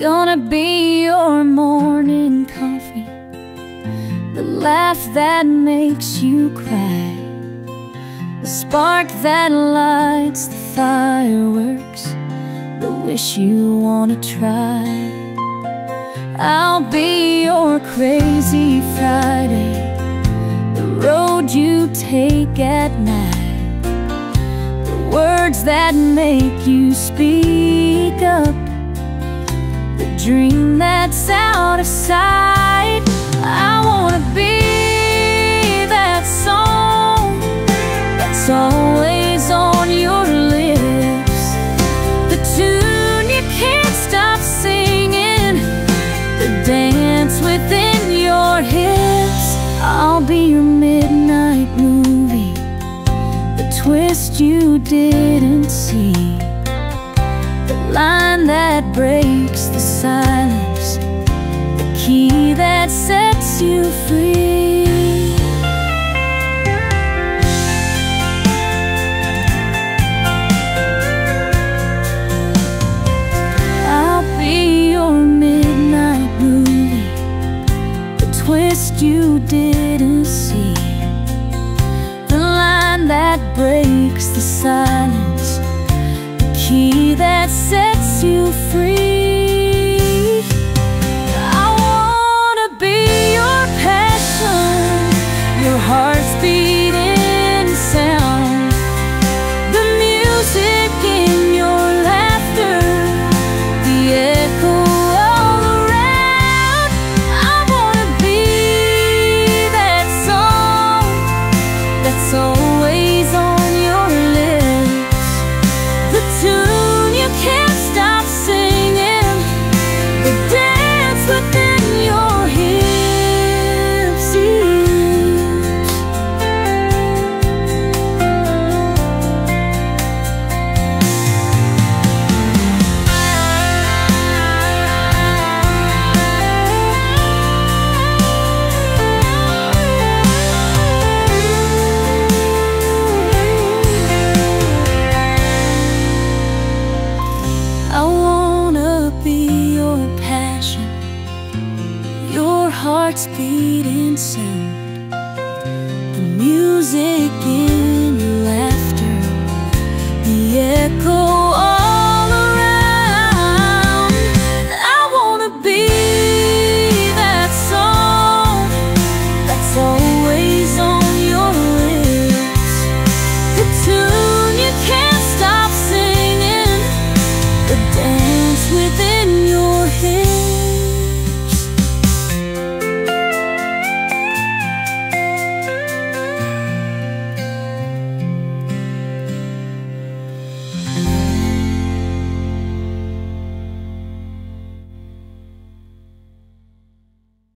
Gonna be your morning coffee, the laugh that makes you cry, the spark that lights the fireworks, the wish you wanna try. I'll be your crazy Friday, the road you take at night, the words that make you speak up, the dream that's out of sight. I wanna be that song that's always on your lips, the tune you can't stop singing, the dance within your hips. I'll be your midnight movie, the twist you didn't see, the line that breaks the silence, the key that sets you free. I'll be your midnight movie, the twist you didn't see, the line that breaks the silence, the key that sets you free.